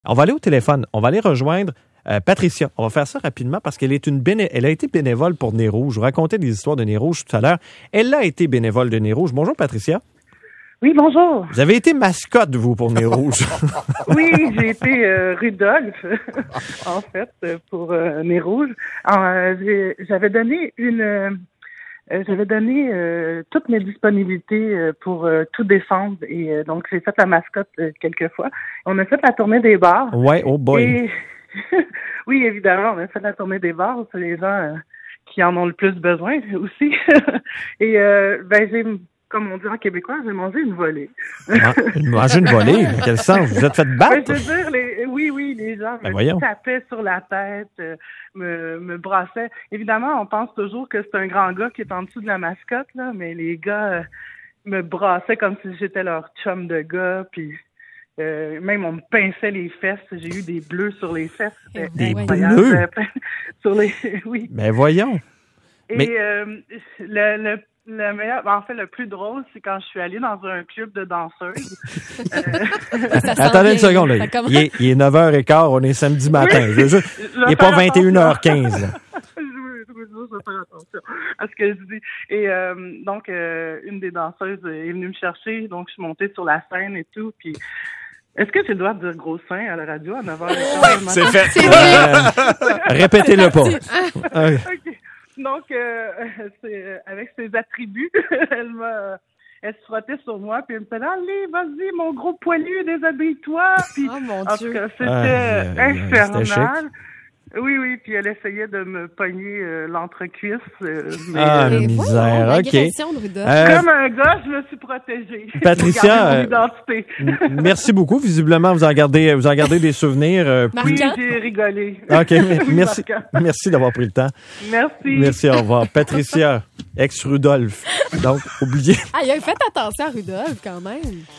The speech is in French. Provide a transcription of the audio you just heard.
On va aller au téléphone. On va aller rejoindre Patricia. On va faire ça rapidement parce qu'elle est elle a été bénévole pour Nez Rouge. Je vous racontais des histoires de Nez Rouge tout à l'heure. Elle a été bénévole de Nez Rouge. Bonjour, Patricia. Oui, bonjour. Vous avez été mascotte, vous, pour Nez Rouge. Oui, j'ai été Rudolph, en fait, pour Nez Rouge. J'avais donné toutes mes disponibilités pour tout décembre et donc j'ai fait la mascotte quelques fois. On a fait la tournée des bars. Ouais, oh boy. Et... oui, évidemment, on a fait la tournée des bars. C'est les gens qui en ont le plus besoin aussi. Et comme on dit en québécois, j'ai mangé une volée. Manger une volée? Dans quel sens? Vous êtes fait battre? Je veux dire, oui, les gens me tapaient sur la tête, me brassaient. Évidemment, on pense toujours que c'est un grand gars qui est en dessous de la mascotte, là, mais les gars me brassaient comme si j'étais leur chum de gars, puis même on me pinçait les fesses. J'ai eu des bleus sur les fesses. Des bleus? Oui. Ben voyons. Et le meilleur, en fait, le plus drôle, c'est quand je suis allée dans un club de danseuses. Attendez une seconde, là. Il est 9h15, on est samedi matin. Il n'est pas 21h15. Je vais faire attention à ce que je dis. Et donc, une des danseuses est venue me chercher, donc je suis montée sur la scène et tout, puis est-ce que j'ai le droit de dire gros sein à la radio à 9h15? C'est fait. Répétez-le pas. OK. Donc, avec ses attributs, elle se frottait sur moi, puis elle me disait « Allez, vas-y, mon gros poilu, déshabille-toi! » Puis, mon en Dieu. tout cas, c'était infernal. C'était chic. Oui, puis elle essayait de me pogner l'entrecuisse. Misère, OK. Comme un gars, je me suis protégée. Patricia, mon identité. Merci beaucoup. Visiblement, vous en gardez des souvenirs. Oui, j'ai rigolé. OK, merci d'avoir pris le temps. Merci, au revoir. Patricia, ex-Rudolph. Donc, oubliez. Ah, il a fait attention à Rudolph, quand même.